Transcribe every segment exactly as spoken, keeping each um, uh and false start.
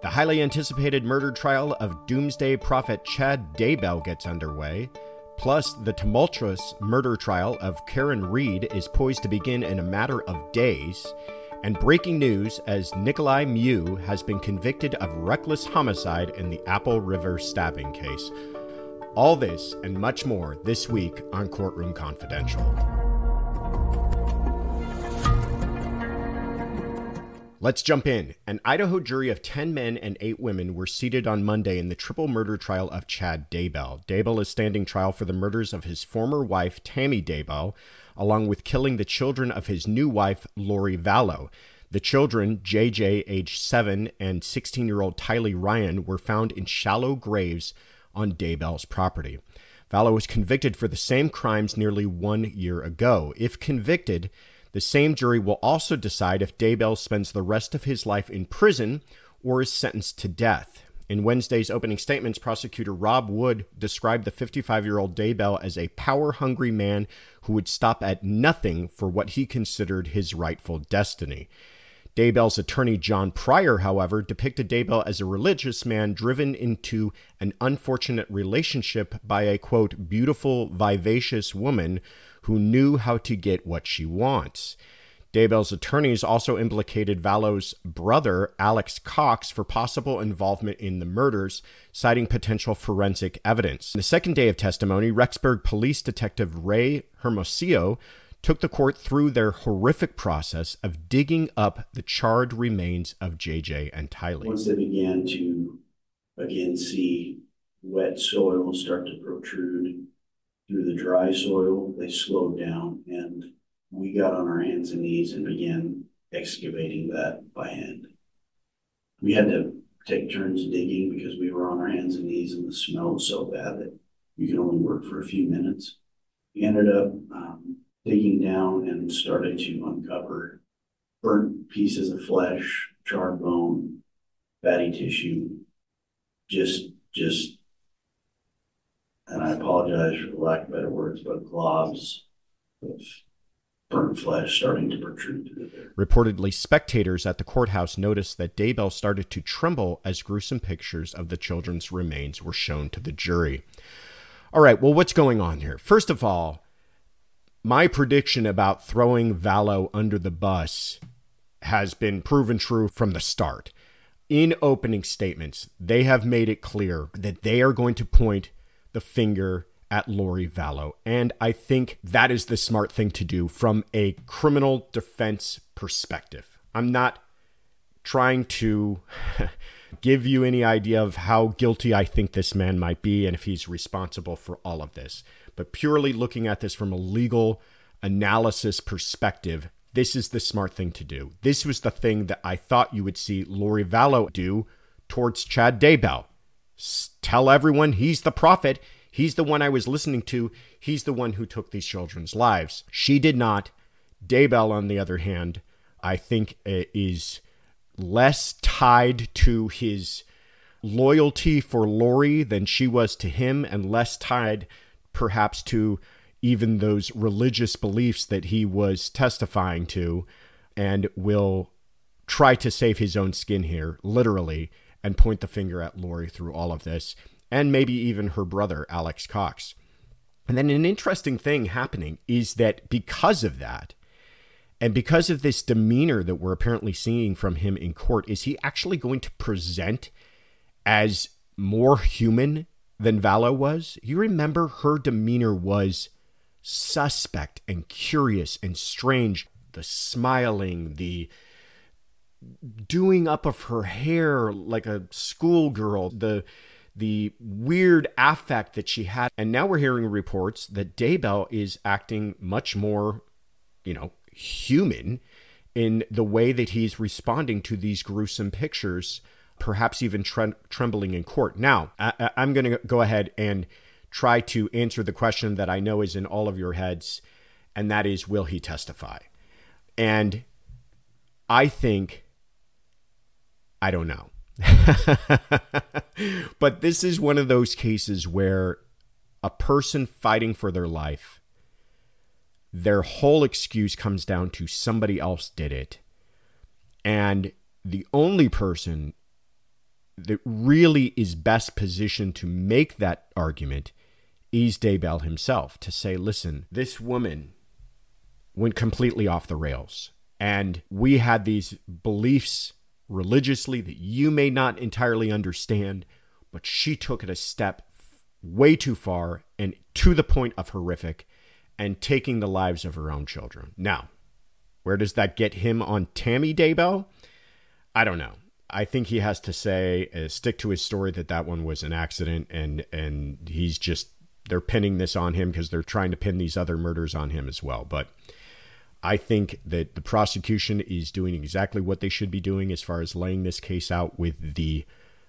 The highly anticipated murder trial of doomsday prophet Chad Daybell gets underway. Plus, the tumultuous murder trial of Karen Reed is poised to begin in a matter of days. And breaking news as Nikolai Mew has been convicted of reckless homicide in the Apple River stabbing case. All this and much more this week on Courtroom Confidential. Let's jump in. An Idaho jury of ten men and eight women were seated on Monday in the triple murder trial of Chad Daybell. Daybell is standing trial for the murders of his former wife, Tammy Daybell, along with killing the children of his new wife, Lori Vallow. The children, J J, age seven, and sixteen-year-old Tylee Ryan, were found in shallow graves on Daybell's property. Vallow was convicted for the same crimes nearly one year ago. If convicted, the same jury will also decide if Daybell spends the rest of his life in prison or is sentenced to death. In Wednesday's opening statements, prosecutor Rob Wood described the fifty-five-year-old Daybell as a power-hungry man who would stop at nothing for what he considered his rightful destiny. Daybell's attorney John Pryor, however, depicted Daybell as a religious man driven into an unfortunate relationship by a, quote, beautiful, vivacious woman who knew how to get what she wants. Daybell's attorneys also implicated Vallow's brother, Alex Cox, for possible involvement in the murders, citing potential forensic evidence. In the second day of testimony, Rexburg Police Detective Ray Hermosillo took the court through their horrific process of digging up the charred remains of J J and Tylee. Once they began to, again, see wet soil start to protrude through the dry soil, they slowed down, and we got on our hands and knees and began excavating that by hand. We had to take turns digging because we were on our hands and knees, and the smell was so bad that you could only work for a few minutes. We ended up um, digging down and started to uncover burnt pieces of flesh, charred bone, fatty tissue, just, just, and I apologize for the lack of better words, but globs of burnt flesh starting to protrude through there. Reportedly, spectators at the courthouse noticed that Daybell started to tremble as gruesome pictures of the children's remains were shown to the jury. All right, well, what's going on here? First of all, my prediction about throwing Vallow under the bus has been proven true from the start. In opening statements, they have made it clear that they are going to point the finger at Lori Vallow. And I think that is the smart thing to do from a criminal defense perspective. I'm not trying to give you any idea of how guilty I think this man might be and if he's responsible for all of this. But purely looking at this from a legal analysis perspective, this is the smart thing to do. This was the thing that I thought you would see Lori Vallow do towards Chad Daybell. Tell everyone he's the prophet. He's the one I was listening to. He's the one who took these children's lives. She did not. Daybell, on the other hand, I think is less tied to his loyalty for Lori than she was to him, and less tied perhaps to even those religious beliefs that he was testifying to, and will try to save his own skin here, literally, and point the finger at Lori through all of this, and maybe even her brother, Alex Cox. And then an interesting thing happening is that because of that, and because of this demeanor that we're apparently seeing from him in court, is he actually going to present as more human than Vallow was? You remember her demeanor was suspect and curious and strange. The smiling, the doing up of her hair like a schoolgirl, the the weird affect that she had. And now we're hearing reports that Daybell is acting much more, you know, human in the way that he's responding to these gruesome pictures, perhaps even tre- trembling in court. Now, I- I'm going to go ahead and try to answer the question that I know is in all of your heads, and that is, will he testify? And I think, I don't know. But this is one of those cases where a person fighting for their life, their whole excuse comes down to somebody else did it. And the only person that really is best positioned to make that argument is Daybell himself, to say, listen, this woman went completely off the rails. And we had these beliefs religiously that you may not entirely understand, but she took it a step way too far and to the point of horrific and taking the lives of her own children. Now, where does that get him on Tammy Daybell? I don't know. I think he has to say, uh, stick to his story that that one was an accident, and and he's just, they're pinning this on him because they're trying to pin these other murders on him as well. But I think that the prosecution is doing exactly what they should be doing as far as laying this case out with the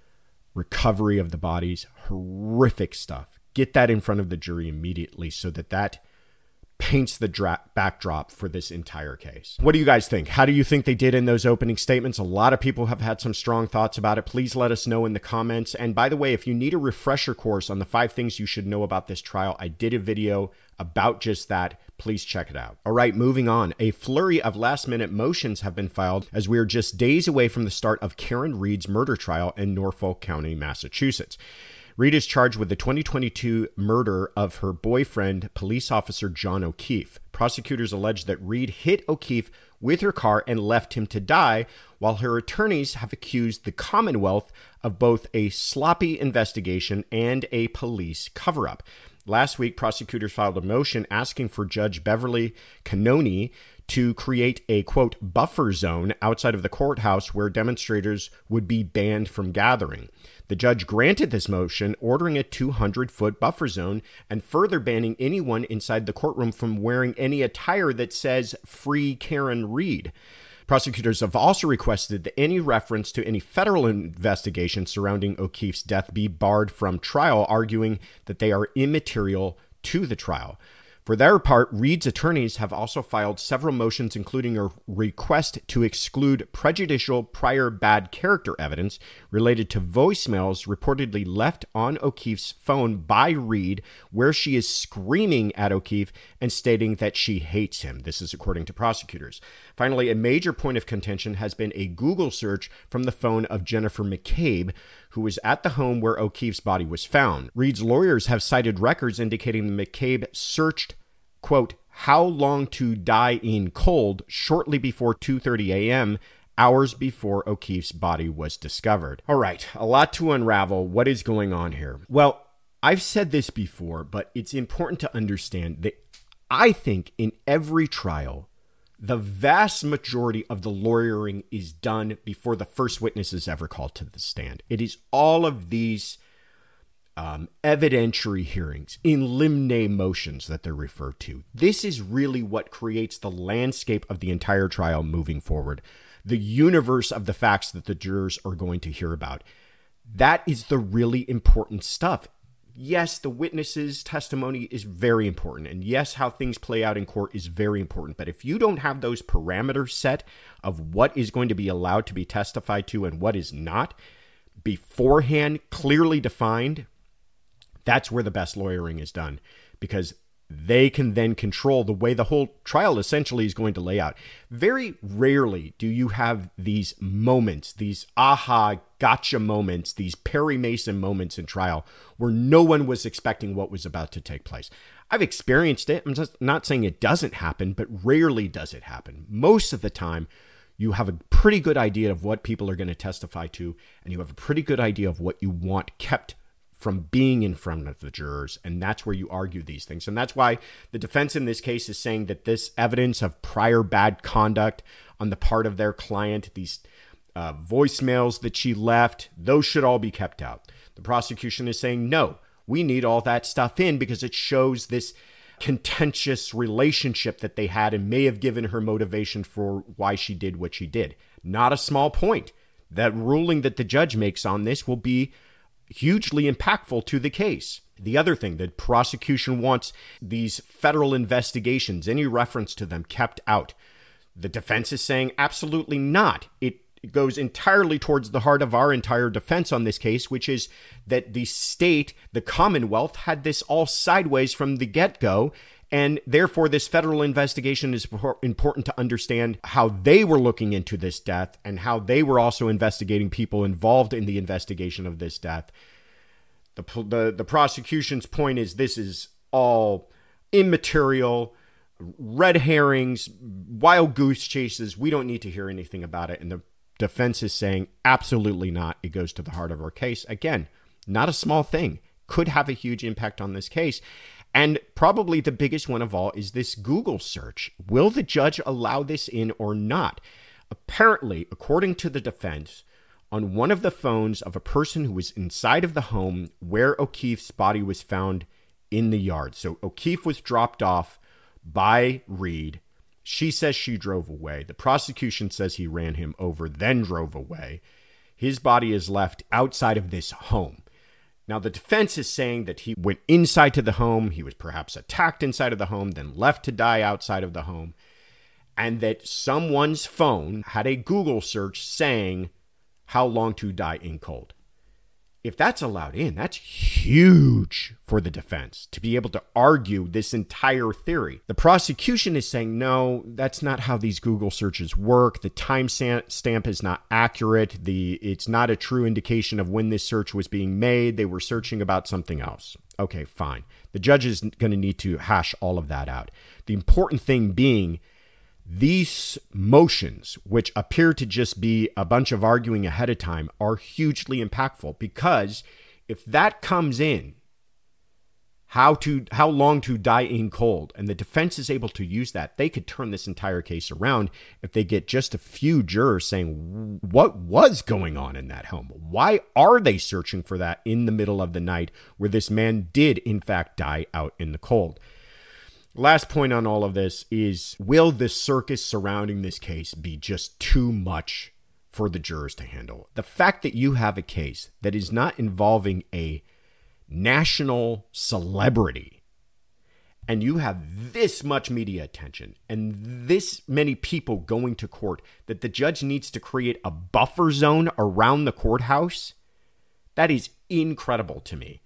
recovery of the bodies. Horrific stuff. Get that in front of the jury immediately so that that paints the dra- backdrop for this entire case. What do you guys think? How do you think they did in those opening statements? A lot of people have had some strong thoughts about it. Please let us know in the comments. And by the way, if you need a refresher course on the five things you should know about this trial, I did a video about just that. Please check it out. All right, moving on. A flurry of last-minute motions have been filed as we are just days away from the start of Karen Read's murder trial in Norfolk County, Massachusetts. Read is charged with the twenty twenty-two murder of her boyfriend, police officer John O'Keefe. Prosecutors allege that Read hit O'Keefe with her car and left him to die, while her attorneys have accused the Commonwealth of both a sloppy investigation and a police cover-up. Last week, prosecutors filed a motion asking for Judge Beverly Cannoni to create a, quote, buffer zone outside of the courthouse where demonstrators would be banned from gathering. The judge granted this motion, ordering a two hundred foot buffer zone and further banning anyone inside the courtroom from wearing any attire that says Free Karen Read. Prosecutors have also requested that any reference to any federal investigation surrounding O'Keefe's death be barred from trial, arguing that they are immaterial to the trial. For their part, Read's attorneys have also filed several motions, including a request to exclude prejudicial prior bad character evidence related to voicemails reportedly left on O'Keefe's phone by Read, where she is screaming at O'Keefe and stating that she hates him. This is according to prosecutors. Finally, a major point of contention has been a Google search from the phone of Jennifer McCabe, who was at the home where O'Keefe's body was found. Read's lawyers have cited records indicating that McCabe searched, quote, how long to die in cold shortly before two thirty a.m., hours before O'Keefe's body was discovered. All right, a lot to unravel. What is going on here? Well, I've said this before, but it's important to understand that I think in every trial, the vast majority of the lawyering is done before the first witness is ever called to the stand. It is all of these um, evidentiary hearings, in limine motions that they're referred to. This is really what creates the landscape of the entire trial moving forward, the universe of the facts that the jurors are going to hear about. That is the really important stuff. Yes, the witness's testimony is very important. And yes, how things play out in court is very important. But if you don't have those parameters set of what is going to be allowed to be testified to and what is not beforehand, clearly defined, that's where the best lawyering is done, because they can then control the way the whole trial essentially is going to lay out. Very rarely do you have these moments, these aha, gotcha moments, these Perry Mason moments in trial where no one was expecting what was about to take place. I've experienced it. I'm just not saying it doesn't happen, but rarely does it happen. Most of the time, you have a pretty good idea of what people are going to testify to, and you have a pretty good idea of what you want kept from being in front of the jurors, and that's where you argue these things. And that's why the defense in this case is saying that this evidence of prior bad conduct on the part of their client, these uh, voicemails that she left, those should all be kept out. The prosecution is saying, no, we need all that stuff in because it shows this contentious relationship that they had and may have given her motivation for why she did what she did. Not a small point. That ruling that the judge makes on this will be hugely impactful to the case. The other thing, the prosecution wants these federal investigations, any reference to them, kept out. The defense is saying absolutely not. It goes entirely towards the heart of our entire defense on this case, which is that the state, the Commonwealth, had this all sideways from the get-go, And therefore, this federal investigation is important to understand how they were looking into this death and how they were also investigating people involved in the investigation of this death. The, the, the prosecution's point is this is all immaterial, red herrings, wild goose chases. We don't need to hear anything about it. And the defense is saying absolutely not. It goes to the heart of our case. Again, not a small thing. Could have a huge impact on this case. And probably the biggest one of all is this Google search. Will the judge allow this in or not? Apparently, according to the defense, on one of the phones of a person who was inside of the home where O'Keefe's body was found in the yard. So O'Keefe was dropped off by Reed. She says she drove away. The prosecution says he ran him over, then drove away. His body is left outside of this home. Now, the defense is saying that he went inside to the home. He was perhaps attacked inside of the home, then left to die outside of the home. And that someone's phone had a Google search saying how long to die in cold. If that's allowed in, that's huge for the defense to be able to argue this entire theory. The prosecution is saying, no, that's not how these Google searches work. The time stamp is not accurate. The it's not a true indication of when this search was being made. They were searching about something else. Okay, fine. The judge is going to need to hash all of that out. The important thing being, these motions, which appear to just be a bunch of arguing ahead of time, are hugely impactful, because if that comes in, how to how long to die in cold, and the defense is able to use that, they could turn this entire case around if they get just a few jurors saying, what was going on in that home? Why are they searching for that in the middle of the night where this man did, in fact, die out in the cold? Last point on all of this is, will the circus surrounding this case be just too much for the jurors to handle? The fact that you have a case that is not involving a national celebrity, and you have this much media attention and this many people going to court, that the judge needs to create a buffer zone around the courthouse, that is incredible to me.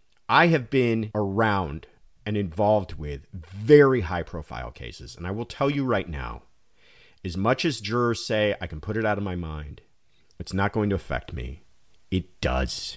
I have been around and involved with very high-profile cases. And I will tell you right now, as much as jurors say, I can put it out of my mind, it's not going to affect me. It does.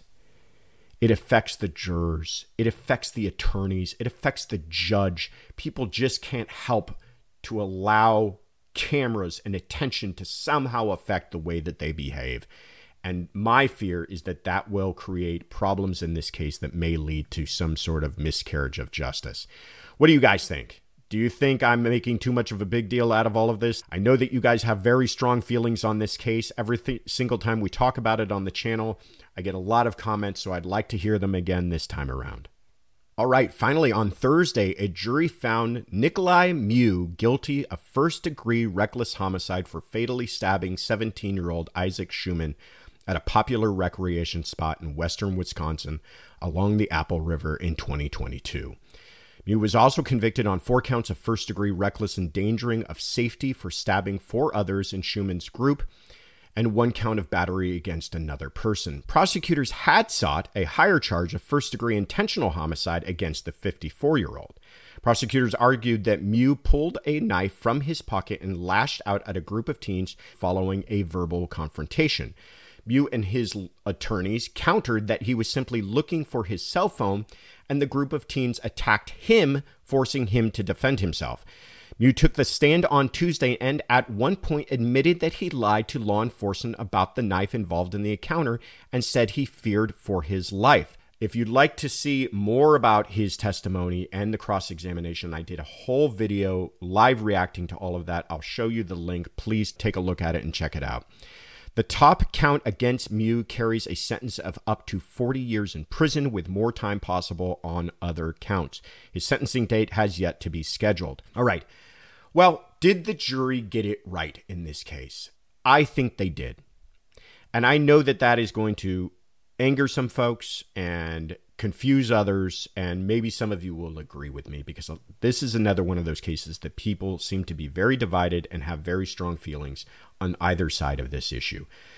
It affects the jurors. It affects the attorneys. It affects the judge. People just can't help to allow cameras and attention to somehow affect the way that they behave. And my fear is that that will create problems in this case that may lead to some sort of miscarriage of justice. What do you guys think? Do you think I'm making too much of a big deal out of all of this? I know that you guys have very strong feelings on this case. Every th- single time we talk about it on the channel, I get a lot of comments, so I'd like to hear them again this time around. All right, finally, on Thursday, a jury found Nikolai Mew guilty of first-degree reckless homicide for fatally stabbing seventeen-year-old Isaac Schumann at a popular recreation spot in western Wisconsin along the Apple River in twenty twenty-two. Mew was also convicted on four counts of first-degree reckless endangering of safety for stabbing four others in Schumann's group, and one count of battery against another person. Prosecutors had sought a higher charge of first-degree intentional homicide against the fifty-four-year-old. Prosecutors argued that Mew pulled a knife from his pocket and lashed out at a group of teens following a verbal confrontation. Mew and his attorneys countered that he was simply looking for his cell phone, and the group of teens attacked him, forcing him to defend himself. Mew took the stand on Tuesday and at one point admitted that he lied to law enforcement about the knife involved in the encounter and said he feared for his life. If you'd like to see more about his testimony and the cross-examination, I did a whole video live reacting to all of that. I'll show you the link. Please take a look at it and check it out. The top count against Mew carries a sentence of up to forty years in prison with more time possible on other counts. His sentencing date has yet to be scheduled. All right. Well, did the jury get it right in this case? I think they did. And I know that that is going to anger some folks and confuse others, and maybe some of you will agree with me, because this is another one of those cases that people seem to be very divided and have very strong feelings on either side of this issue.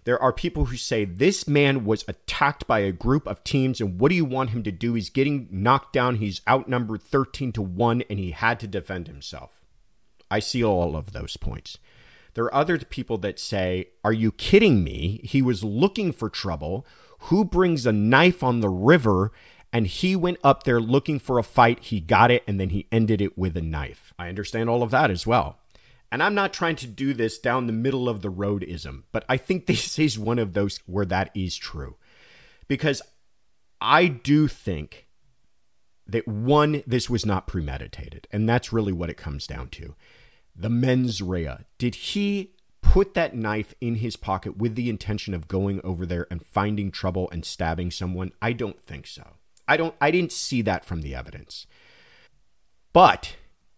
There are people who say this man was attacked by a group of teens, and what do you want him to do? He's getting knocked down. He's outnumbered thirteen to one, and he had to defend himself. I see all of those points. There are other people that say, are you kidding me? He was looking for trouble. Who brings a knife on the river? And he went up there looking for a fight. He got it, and then he ended it with a knife. I understand all of that as well. And I'm not trying to do this down the middle of the road-ism, but I think this is one of those where that is true. Because I do think that, one, this was not premeditated, and that's really what it comes down to. The mens rea. Did he put that knife in his pocket with the intention of going over there and finding trouble and stabbing someone? I don't think so. I don't. I didn't see that from the evidence. But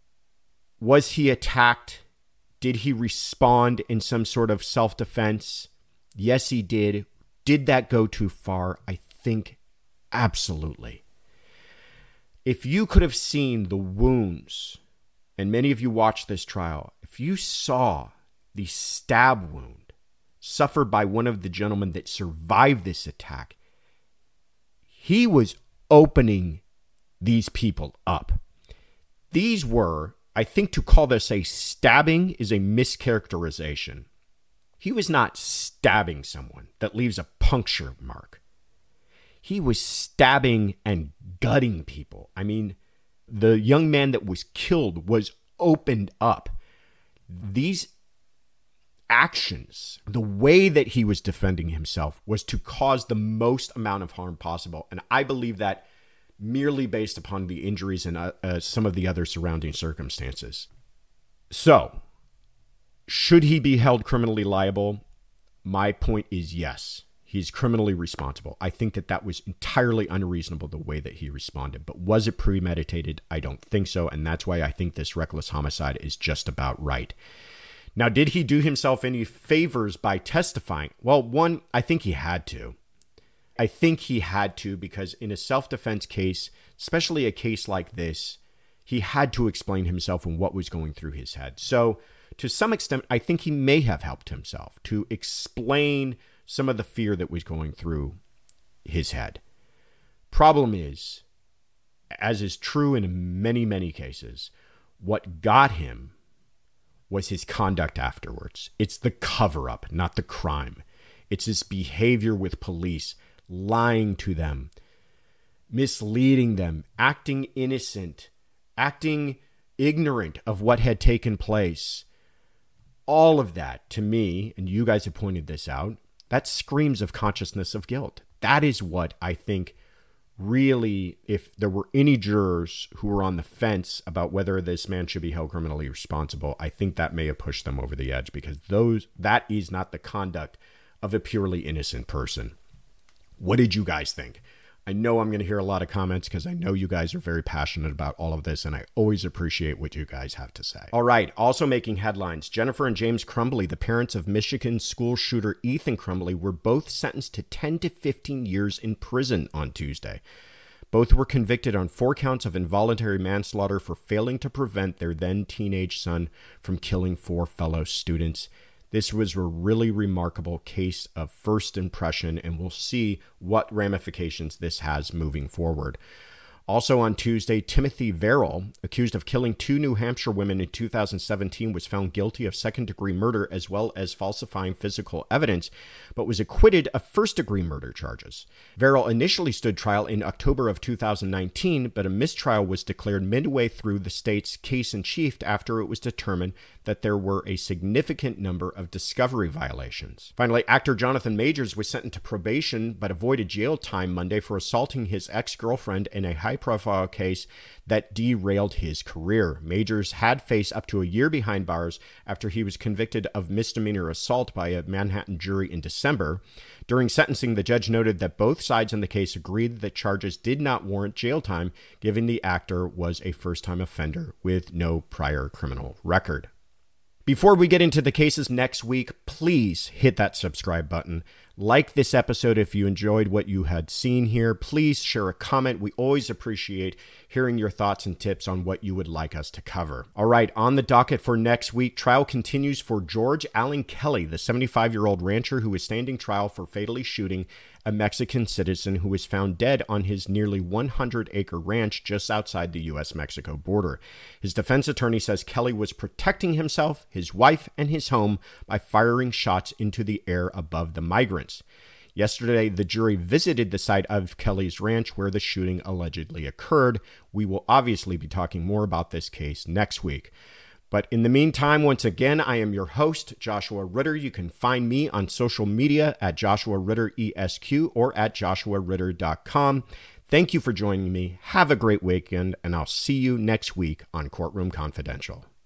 was he attacked? Did he respond in some sort of self-defense? Yes, he did. Did that go too far? I think absolutely. If you could have seen the wounds, and many of you watched this trial, if you saw the stab wound suffered by one of the gentlemen that survived this attack, he was opening these people up. These were, I think to call this a stabbing is a mischaracterization. He was not stabbing someone that leaves a puncture mark. He was stabbing and gutting people. I mean, the young man that was killed was opened up. These actions, the way that he was defending himself was to cause the most amount of harm possible. And I believe that merely based upon the injuries and uh, uh, some of the other surrounding circumstances. So, should he be held criminally liable? My point is yes. He's criminally responsible. I think that that was entirely unreasonable the way that he responded. But was it premeditated? I don't think so. And that's why I think this reckless homicide is just about right. Now, did he do himself any favors by testifying? Well, one, I think he had to. I think he had to because in a self-defense case, especially a case like this, he had to explain himself and what was going through his head. So to some extent, I think he may have helped himself to explain some of the fear that was going through his head. Problem is, as is true in many, many cases, what got him was his conduct afterwards. It's the cover-up, not the crime. It's his behavior with police, lying to them, misleading them, acting innocent, acting ignorant of what had taken place. All of that, to me, and you guys have pointed this out, that screams of consciousness of guilt. That is what I think really, if there were any jurors who were on the fence about whether this man should be held criminally responsible, I think that may have pushed them over the edge because those that is not the conduct of a purely innocent person. What did you guys think? I know I'm going to hear a lot of comments because I know you guys are very passionate about all of this, and I always appreciate what you guys have to say. All right, also making headlines, Jennifer and James Crumbley, the parents of Michigan school shooter Ethan Crumbley, were both sentenced to ten to fifteen years in prison on Tuesday. Both were convicted on four counts of involuntary manslaughter for failing to prevent their then teenage son from killing four fellow students. This was a really remarkable case of first impression, and we'll see what ramifications this has moving forward. Also on Tuesday, Timothy Verrill, accused of killing two New Hampshire women in two thousand seventeen, was found guilty of second-degree murder as well as falsifying physical evidence, but was acquitted of first-degree murder charges. Verrill initially stood trial in October of two thousand nineteen, but a mistrial was declared midway through the state's case in chief after it was determined that there were a significant number of discovery violations. Finally, actor Jonathan Majors was sentenced to probation but avoided jail time Monday for assaulting his ex-girlfriend in a high-profile case that derailed his career. Majors had faced up to a year behind bars after he was convicted of misdemeanor assault by a Manhattan jury in December. During sentencing, the judge noted that both sides in the case agreed that charges did not warrant jail time, given the actor was a first-time offender with no prior criminal record. Before we get into the cases next week, please hit that subscribe button. Like this episode if you enjoyed what you had seen here. Please share a comment. We always appreciate hearing your thoughts and tips on what you would like us to cover. All right, on the docket for next week, trial continues for George Allen Kelly, the seventy-five-year-old rancher who is standing trial for fatally shooting a Mexican citizen who was found dead on his nearly one hundred acre ranch just outside the U S Mexico border. His defense attorney says Kelly was protecting himself, his wife, and his home by firing shots into the air above the migrants. Yesterday, the jury visited the site of Kelly's ranch where the shooting allegedly occurred. We will obviously be talking more about this case next week. But in the meantime, once again, I am your host, Joshua Ritter. You can find me on social media at Joshua Ritter E S Q or at joshua ritter dot com. Thank you for joining me. Have a great weekend, and I'll see you next week on Courtroom Confidential.